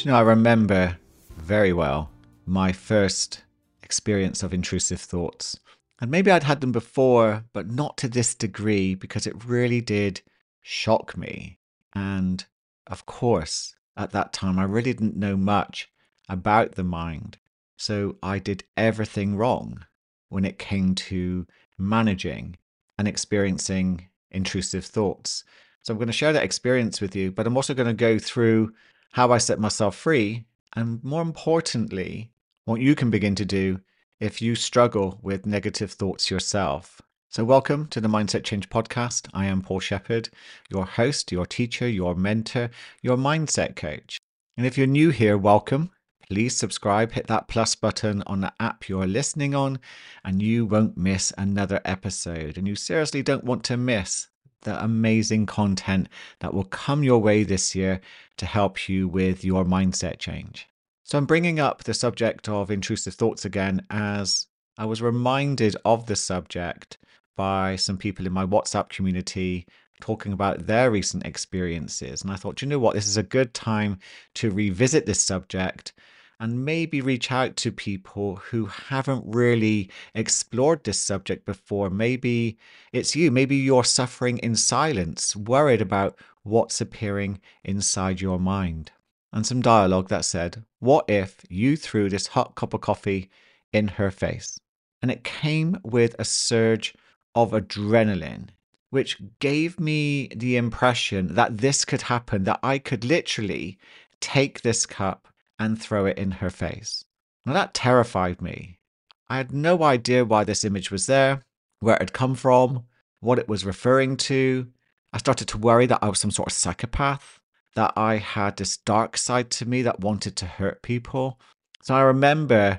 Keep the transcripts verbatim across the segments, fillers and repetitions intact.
Do you know, I remember very well my first experience of intrusive thoughts. And maybe I'd had them before, but not to this degree because it really did shock me. And of course, at that time, I really didn't know much about the mind. So I did everything wrong when it came to managing and experiencing intrusive thoughts. So I'm going to share that experience with you, but I'm also going to go through how I set myself free, and more importantly, what you can begin to do if you struggle with negative thoughts yourself. So welcome to the Mindset Change Podcast. I am Paul Shepherd, your host, your teacher, your mentor, your mindset coach. And if you're new here, welcome. Please subscribe, hit that plus button on the app you're listening on, and you won't miss another episode. And you seriously don't want to miss the amazing content that will come your way this year to help you with your mindset change. So I'm bringing up the subject of intrusive thoughts again as I was reminded of the subject by some people in my WhatsApp community talking about their recent experiences. And I thought, you know what, this is a good time to revisit this subject and maybe reach out to people who haven't really explored this subject before. Maybe it's you. Maybe you're suffering in silence, worried about what's appearing inside your mind. And some dialogue that said, what if you threw this hot cup of coffee in her face? And it came with a surge of adrenaline, which gave me the impression that this could happen, that I could literally take this cup and throw it in her face. Now that terrified me. I had no idea why this image was there, where it had come from, what it was referring to. I started to worry that I was some sort of psychopath, that I had this dark side to me that wanted to hurt people. So I remember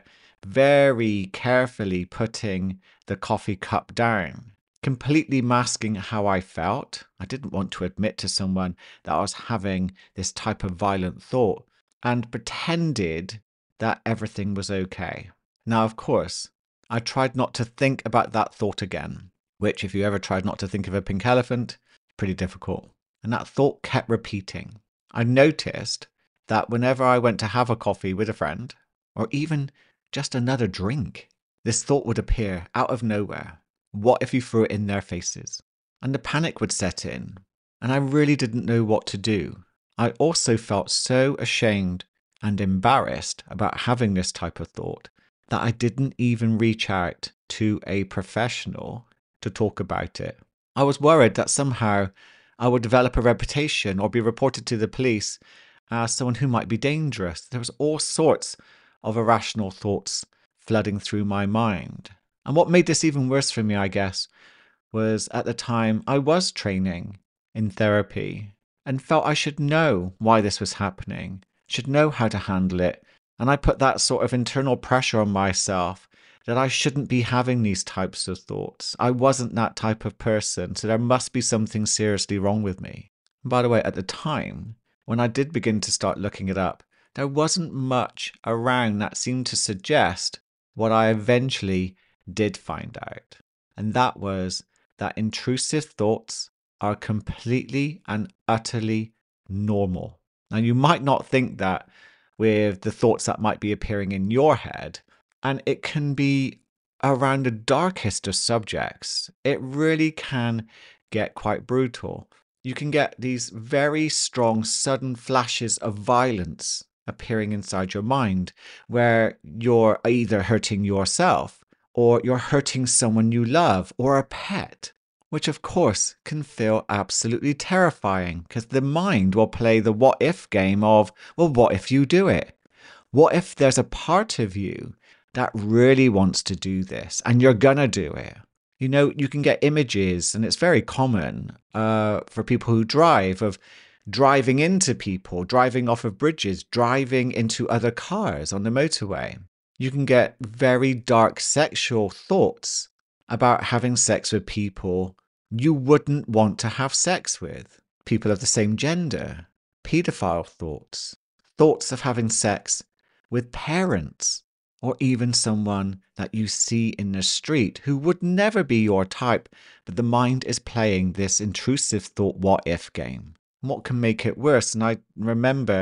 very carefully putting the coffee cup down, completely masking how I felt. I didn't want to admit to someone that I was having this type of violent thought, and pretended that everything was okay. Now, of course, I tried not to think about that thought again, which if you ever tried not to think of a pink elephant, pretty difficult. And that thought kept repeating. I noticed that whenever I went to have a coffee with a friend, or even just another drink, this thought would appear out of nowhere. What if you threw it in their faces? And the panic would set in, and I really didn't know what to do. I also felt so ashamed and embarrassed about having this type of thought that I didn't even reach out to a professional to talk about it. I was worried that somehow I would develop a reputation or be reported to the police as someone who might be dangerous. There was all sorts of irrational thoughts flooding through my mind. And what made this even worse for me, I guess, was at the time I was training in therapy and felt I should know why this was happening, should know how to handle it. And I put that sort of internal pressure on myself that I shouldn't be having these types of thoughts. I wasn't that type of person, so there must be something seriously wrong with me. And by the way, at the time, when I did begin to start looking it up, there wasn't much around that seemed to suggest what I eventually did find out. And that was that intrusive thoughts are completely and utterly normal. Now, you might not think that with the thoughts that might be appearing in your head, and it can be around the darkest of subjects. It really can get quite brutal. You can get these very strong, sudden flashes of violence appearing inside your mind, where you're either hurting yourself or you're hurting someone you love or a pet, which of course can feel absolutely terrifying because the mind will play the what if game of, well, what if you do it? What if there's a part of you that really wants to do this and you're gonna do it? You know, you can get images, and it's very common uh, for people who drive, of driving into people, driving off of bridges, driving into other cars on the motorway. You can get very dark sexual thoughts about having sex with people you wouldn't want to have sex with, people of the same gender, pedophile thoughts, thoughts of having sex with parents, or even someone that you see in the street who would never be your type, but the mind is playing this intrusive thought what if game. What can make it worse? And I remember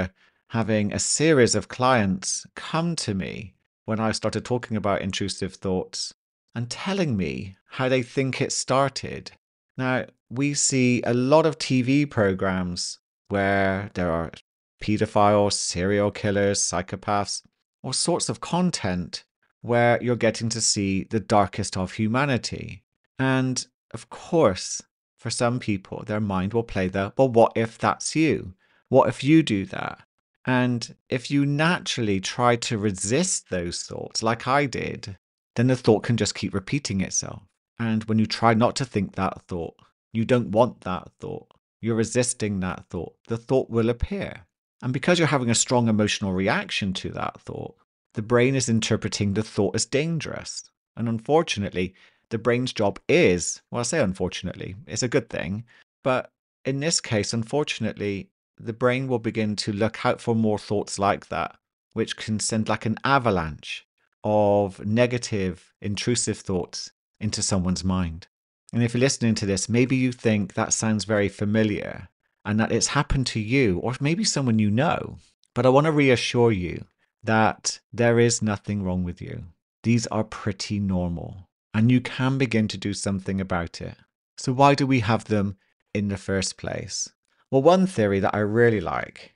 having a series of clients come to me when I started talking about intrusive thoughts and telling me how they think it started. Now, we see a lot of T V programs where there are pedophiles, serial killers, psychopaths, all sorts of content where you're getting to see the darkest of humanity. And of course, for some people, their mind will play the, well, what if that's you? What if you do that? And if you naturally try to resist those thoughts, like I did, then the thought can just keep repeating itself. And when you try not to think that thought, you don't want that thought, you're resisting that thought, the thought will appear. And because you're having a strong emotional reaction to that thought, the brain is interpreting the thought as dangerous. And unfortunately, the brain's job is, well, I say unfortunately, it's a good thing, but in this case, unfortunately, the brain will begin to look out for more thoughts like that, which can send like an avalanche of negative, intrusive thoughts into someone's mind. And if you're listening to this, maybe you think that sounds very familiar and that it's happened to you or maybe someone you know. But I want to reassure you that there is nothing wrong with you. These are pretty normal and you can begin to do something about it. So why do we have them in the first place? Well, one theory that I really like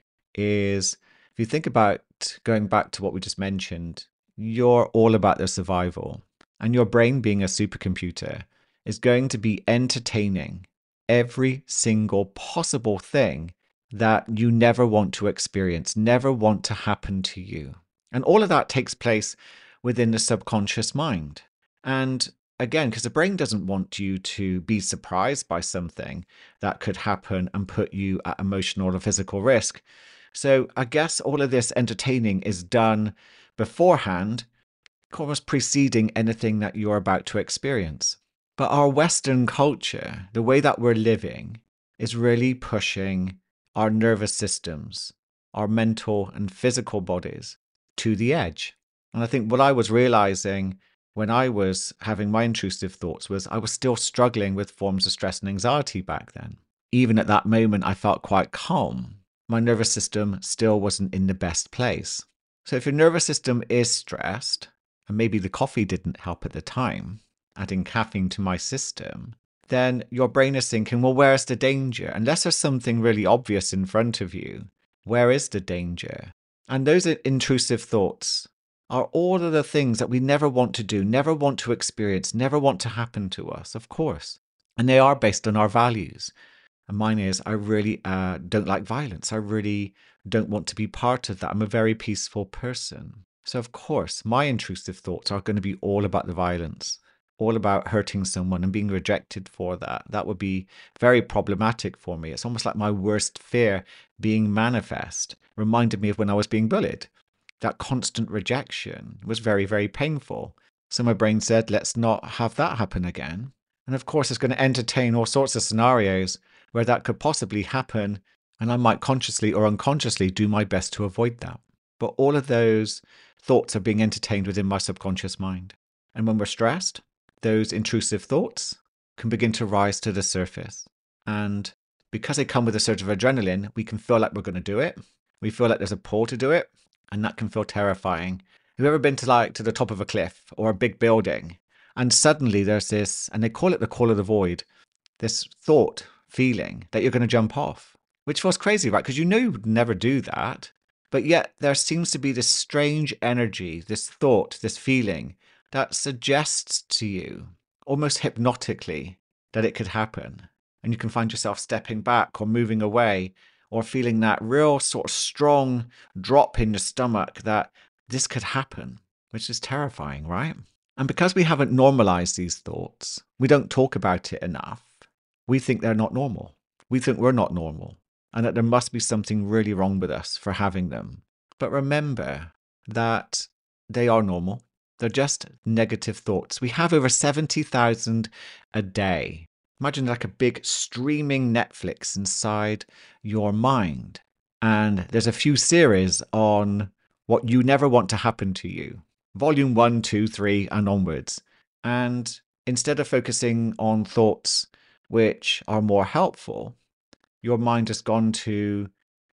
is if you think about going back to what we just mentioned, you're all about the survival. And your brain, being a supercomputer, is going to be entertaining every single possible thing that you never want to experience, never want to happen to you. And all of that takes place within the subconscious mind. And again, because the brain doesn't want you to be surprised by something that could happen and put you at emotional or physical risk. So I guess all of this entertaining is done beforehand, almost preceding anything that you're about to experience. But our Western culture, the way that we're living, is really pushing our nervous systems, our mental and physical bodies to the edge. And I think what I was realizing when I was having my intrusive thoughts was I was still struggling with forms of stress and anxiety back then. Even at that moment, I felt quite calm. My nervous system still wasn't in the best place. So if your nervous system is stressed, and maybe the coffee didn't help at the time, adding caffeine to my system, then your brain is thinking, well, where's the danger? Unless there's something really obvious in front of you, where is the danger? And those intrusive thoughts are all of the things that we never want to do, never want to experience, never want to happen to us, of course. And they are based on our values. And mine is, I really uh, don't like violence. I really don't want to be part of that. I'm a very peaceful person. So of course, my intrusive thoughts are going to be all about the violence, all about hurting someone and being rejected for that. That would be very problematic for me. It's almost like my worst fear being manifest. Reminded me of when I was being bullied. That constant rejection was very, very painful. So my brain said, let's not have that happen again. And of course, it's going to entertain all sorts of scenarios where that could possibly happen. And I might consciously or unconsciously do my best to avoid that. But all of those thoughts are being entertained within my subconscious mind. And when we're stressed, those intrusive thoughts can begin to rise to the surface. And because they come with a surge of adrenaline, we can feel like we're going to do it. We feel like there's a pull to do it. And that can feel terrifying. Have you ever been to like to the top of a cliff or a big building? And suddenly there's this, and they call it the call of the void, this thought, feeling that you're going to jump off, which feels crazy, right? Because you know you would never do that. But yet there seems to be this strange energy, this thought, this feeling that suggests to you, almost hypnotically, that it could happen. And you can find yourself stepping back or moving away or feeling that real sort of strong drop in your stomach that this could happen, which is terrifying, right? And because we haven't normalized these thoughts, we don't talk about it enough, we think they're not normal. We think we're not normal and that there must be something really wrong with us for having them. But remember that they are normal. They're just negative thoughts. We have over seventy thousand a day. Imagine like a big streaming Netflix inside your mind. And there's a few series on what you never want to happen to you. Volume one, two, three, and onwards. And instead of focusing on thoughts which are more helpful, your mind has gone to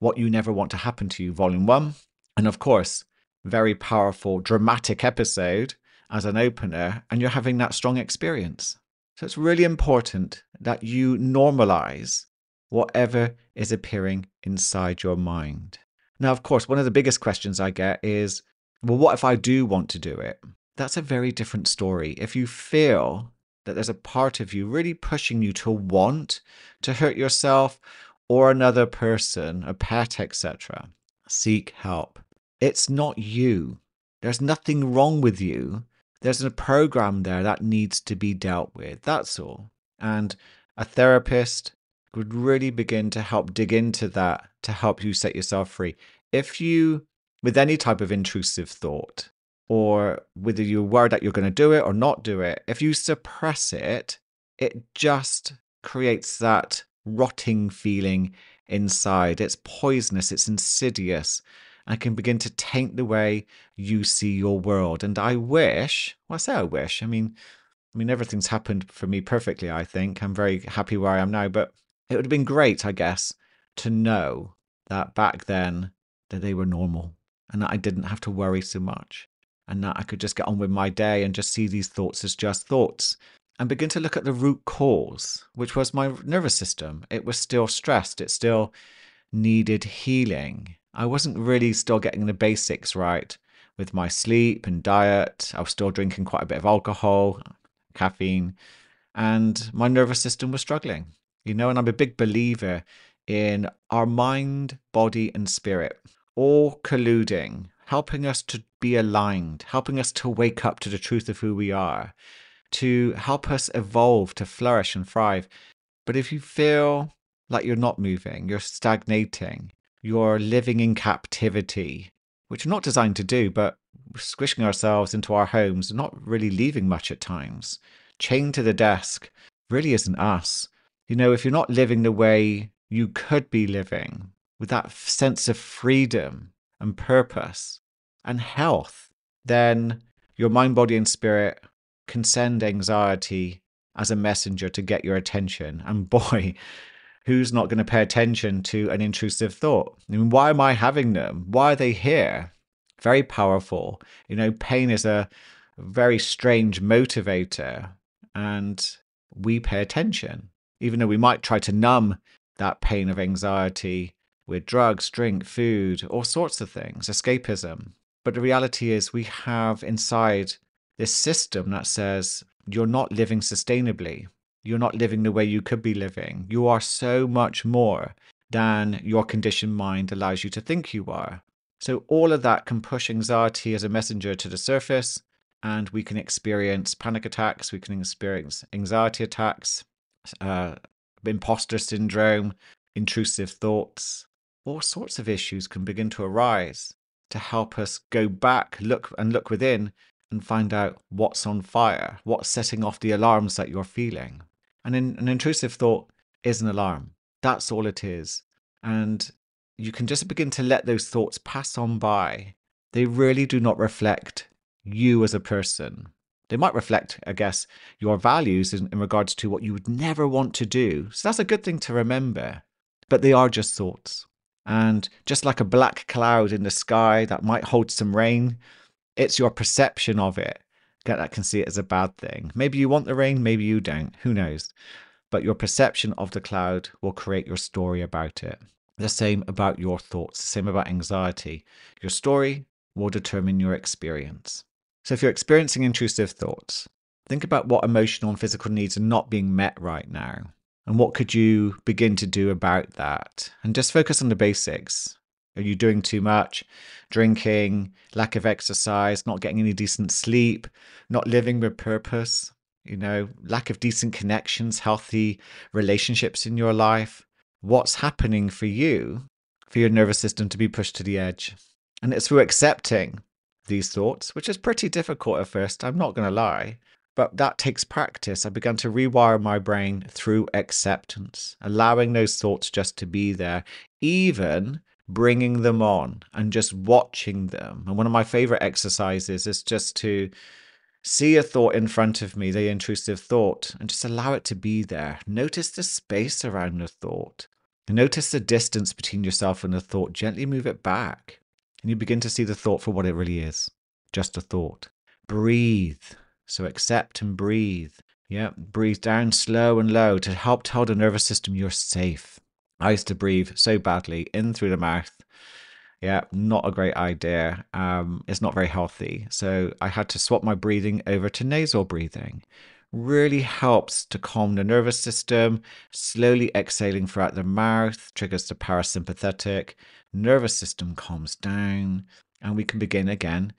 What You Never Want to Happen to You, Volume one. And of course, very powerful, dramatic episode as an opener, and you're having that strong experience. So it's really important that you normalize whatever is appearing inside your mind. Now, of course, one of the biggest questions I get is, well, what if I do want to do it? That's a very different story. If you feel that there's a part of you really pushing you to want to hurt yourself or another person, a pet, et cetera, seek help. It's not you. There's nothing wrong with you. There's a program there that needs to be dealt with. That's all. And a therapist would really begin to help dig into that to help you set yourself free. If you, with any type of intrusive thought, or whether you're worried that you're going to do it or not do it, if you suppress it, it just creates that rotting feeling inside. It's poisonous, it's insidious, and can begin to taint the way you see your world. And I wish, well, I say I wish, I mean, I mean, everything's happened for me perfectly, I think. I'm very happy where I am now, but it would have been great, I guess, to know that back then that they were normal and that I didn't have to worry so much and that I could just get on with my day and just see these thoughts as just thoughts and begin to look at the root cause, which was my nervous system. It was still stressed. It still needed healing. I wasn't really still getting the basics right with my sleep and diet. I was still drinking quite a bit of alcohol, caffeine, and my nervous system was struggling. You know, and I'm a big believer in our mind, body, and spirit all colluding, helping us to be aligned, helping us to wake up to the truth of who we are, to help us evolve, to flourish and thrive. But if you feel like you're not moving, you're stagnating, you're living in captivity, which we're not designed to do, but squishing ourselves into our homes, not really leaving much at times, chained to the desk, really isn't us. You know, if you're not living the way you could be living, with that sense of freedom and purpose and health, then your mind, body, and spirit can send anxiety as a messenger to get your attention. And boy, who's not going to pay attention to an intrusive thought? I mean, why am I having them? Why are they here? Very powerful. You know, pain is a very strange motivator, and we pay attention, even though we might try to numb that pain of anxiety with drugs, drink, food, all sorts of things, escapism. But the reality is we have inside this system that says you're not living sustainably. You're not living the way you could be living. You are so much more than your conditioned mind allows you to think you are. So all of that can push anxiety as a messenger to the surface, and we can experience panic attacks, we can experience anxiety attacks, uh, imposter syndrome, intrusive thoughts. All sorts of issues can begin to arise to help us go back, look and look within and find out what's on fire, what's setting off the alarms that you're feeling. And in, an intrusive thought is an alarm. That's all it is. And you can just begin to let those thoughts pass on by. They really do not reflect you as a person. They might reflect, I guess, your values in, in regards to what you would never want to do. So that's a good thing to remember. But they are just thoughts. And just like a black cloud in the sky that might hold some rain, it's your perception of it that can see it as a bad thing. Maybe you want the rain, maybe you don't. Who knows? But your perception of the cloud will create your story about it. The same about your thoughts, the same about anxiety. Your story will determine your experience. So if you're experiencing intrusive thoughts, think about what emotional and physical needs are not being met right now. And what could you begin to do about that? And just focus on the basics. Are you doing too much? Drinking, lack of exercise, not getting any decent sleep, not living with purpose, you know, lack of decent connections, healthy relationships in your life? What's happening for you, for your nervous system to be pushed to the edge? And it's through accepting these thoughts, which is pretty difficult at first, I'm not going to lie. But that takes practice. I began to rewire my brain through acceptance, allowing those thoughts just to be there, even bringing them on and just watching them. And one of my favorite exercises is just to see a thought in front of me, the intrusive thought, and just allow it to be there. Notice the space around the thought. Notice the distance between yourself and the thought. Gently move it back. And you begin to see the thought for what it really is. Just a thought. Breathe. So accept and breathe. Yeah, breathe down slow and low to help tell the nervous system you're safe. I used to breathe so badly in through the mouth. Yeah, not a great idea. Um, it's not very healthy. So I had to swap my breathing over to nasal breathing. Really helps to calm the nervous system. Slowly exhaling throughout the mouth triggers the parasympathetic. Nervous system calms down. And we can begin again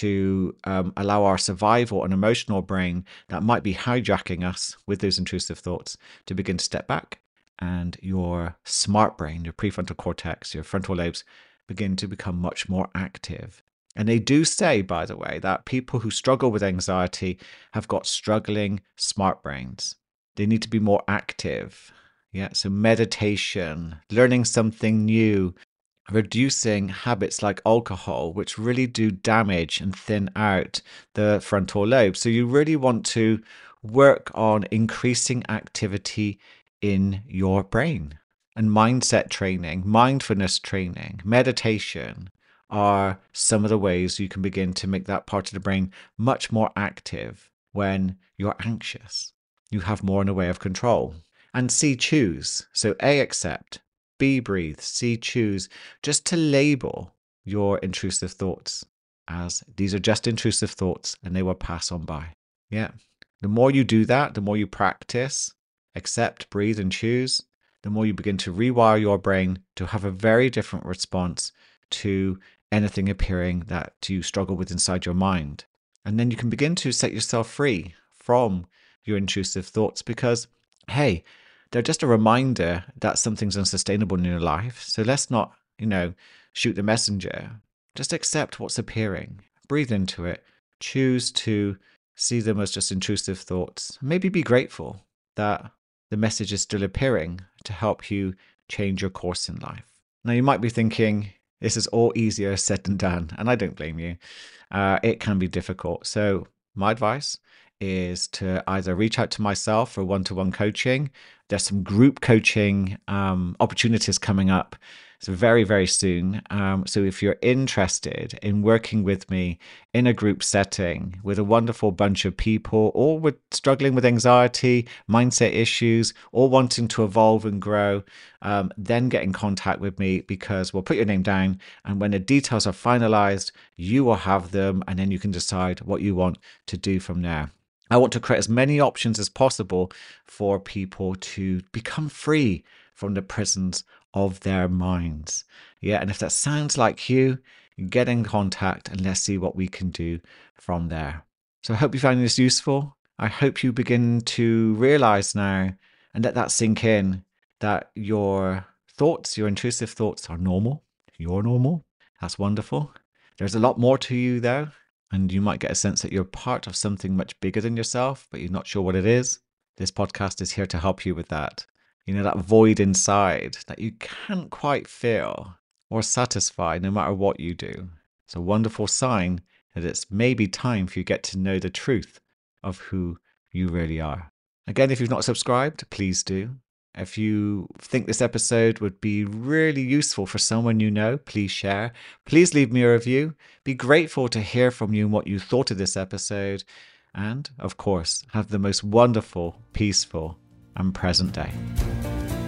to um, allow our survival and emotional brain that might be hijacking us with those intrusive thoughts to begin to step back. And your smart brain, your prefrontal cortex, your frontal lobes begin to become much more active. And they do say, by the way, that people who struggle with anxiety have got struggling smart brains. They need to be more active. Yeah, so meditation, learning something new, reducing habits like alcohol, which really do damage and thin out the frontal lobe. So you really want to work on increasing activity in your brain. And mindset training, mindfulness training, meditation are some of the ways you can begin to make that part of the brain much more active when you're anxious. You have more in the way of control. And C, choose. So A, accept. B, breathe. C, choose. Just to label your intrusive thoughts as these are just intrusive thoughts and they will pass on by. Yeah. The more you do that, the more you practice, accept, breathe, and choose, the more you begin to rewire your brain to have a very different response to anything appearing that you struggle with inside your mind. And then you can begin to set yourself free from your intrusive thoughts because, hey, they're just a reminder that something's unsustainable in your life. So let's not, you know, shoot the messenger. Just accept what's appearing. Breathe into it. Choose to see them as just intrusive thoughts. Maybe be grateful that the message is still appearing to help you change your course in life. Now, you might be thinking, this is all easier said than done, and I don't blame you. Uh, it can be difficult. So my advice is to either reach out to myself for one-to-one coaching. There's some group coaching um, opportunities coming up. So very, very soon. Um, so if you're interested in working with me in a group setting with a wonderful bunch of people, all with struggling with anxiety, mindset issues, all wanting to evolve and grow, um, then get in contact with me because we'll put your name down. And when the details are finalized, you will have them and then you can decide what you want to do from there. I want to create as many options as possible for people to become free from the prisons of their minds. Yeah, and if that sounds like you, get in contact and let's see what we can do from there. So I hope you found this useful. I hope you begin to realize now and let that sink in that your thoughts, your intrusive thoughts are normal. You're normal. That's wonderful. There's a lot more to you though. And you might get a sense that you're part of something much bigger than yourself, but you're not sure what it is. This podcast is here to help you with that. You know, that void inside that you can't quite fill or satisfy no matter what you do. It's a wonderful sign that it's maybe time for you to get to know the truth of who you really are. Again, if you've not subscribed, please do. If you think this episode would be really useful for someone you know, please share. Please leave me a review. Be grateful to hear from you and what you thought of this episode. And, of course, have the most wonderful, peaceful, and present day.